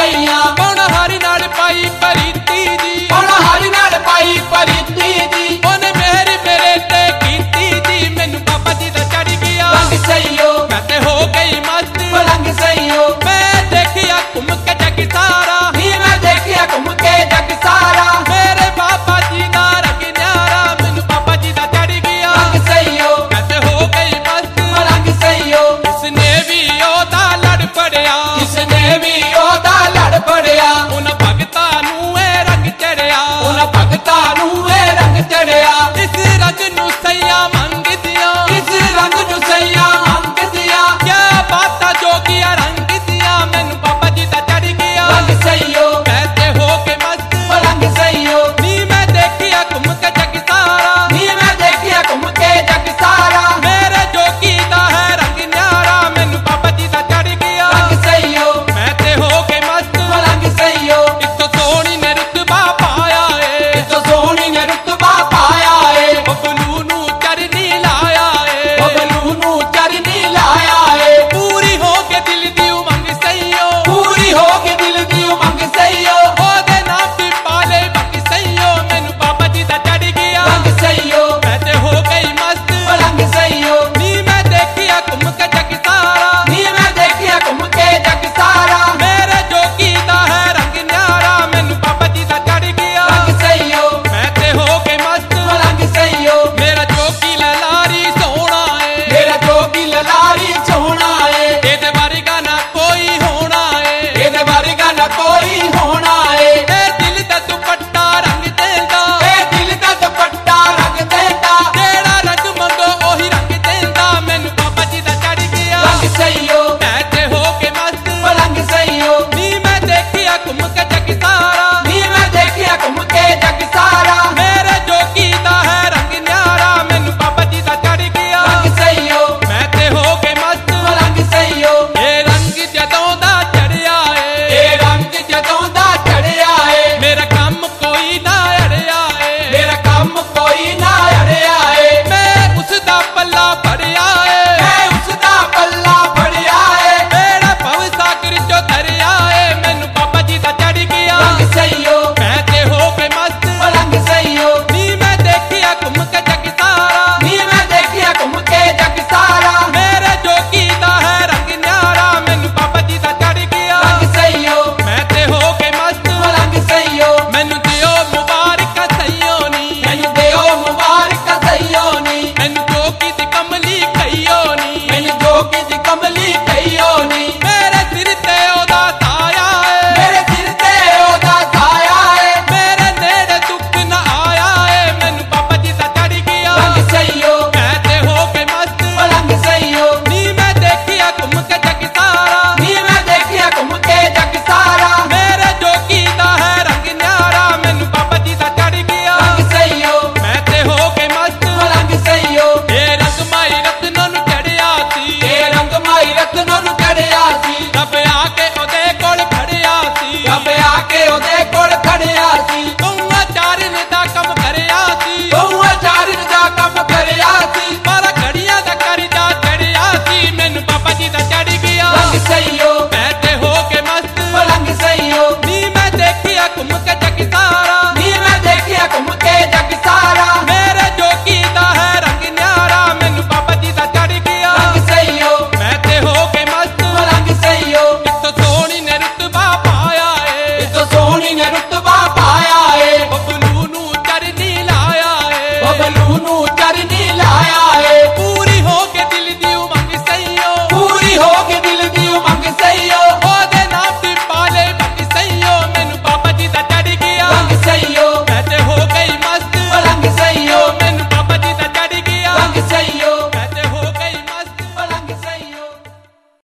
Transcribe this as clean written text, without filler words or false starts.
गईया कौन हरि नाल पाई प्रीति जी कौन हरि नाल पाई प्रीति जी ओने मेहर मेरे ते कीती जी मैनू बाबा जी दा चढ़ गया रंग सही हो मैं ते हो गई मस्त रंग सही हो मैं देखिया घूम के जग सारा नी मैं देखिया घूम के जग सारा मेरे बाबा जी दा रंग न्यारा मैनू बाबा जी दा चढ़ गया रंग सही हो मैं ते हो गई मस्त रंग सही हो इसने भी ओदा लड़ पड़िया जिसने भी ओदा लड़ पड़िया उन भगतां नू ए रंग चढ़िया उन भगतां नू ए रंग चढ़िया इस रंग नू सैया मंग दिया इस रंग नू सैया मंग दिया क्या बाता जोगिया रंग दिया मैनू बाबा जी दा चढ़ गया रंग सही हो कहते हो के मस्त रंग सही हो नी मैं देखिया घूम के जग सारा नी मैं देखिया घूम के जग सारा मेरे जोगी दा है रंग न्यारा मैनू बाबा जी दा चढ़ गया रंग सही हो मैं ते हो के मस्त रंग सही हो इतो सोनी ने रुतबा पाया ए तो सोनी ने रुतबा पाया है बबलू नू चरनी लाया ए बबलू नू चरनी लाया है पूरी हो के दिल दी उमंग सही हो पूरी हो के दिल दी उमंग सही हो ओदे नाम दी पाले बक सही हो मैनू बाबा जी दा चढ़ गया रंग सही हो मैं ते हो गई मस्त रंग सही हो नी मैं देखिया घूम के जग सारा नी मैं देखिया घूम के जग सारा मेरे जोगी दा है रंग न्यारा मैनू बाबा जी दा चढ़ गया रंग सही हो मैं ते हो गई मस्त रंग सही हो मेरा जोगी ललारी सोना है मेरा जोगी ललारी सोना है एदे वर्गा ना कोई होना है ਇਹਦੇ ਵਰਗਾ ਨਾ ਕੋਈ ਹੋਣਾ ਏ ए दिल दा दुपट्टा रंग देंदा ਇਹ ਦਿਲ ਦਾ ਦੁਪੱਟਾ ਰੰਗ ਦੇਂਦਾ जेड़ा रंग मंगो ओही रंग देंदा मैनू बाबा जी दा चढ़ गया ਰੰग ਸਹੀ ਹੋ मैं ते हो के मस्त ਰੰग ਸਹੀ ਹੋ नी मैं देखिया घूम के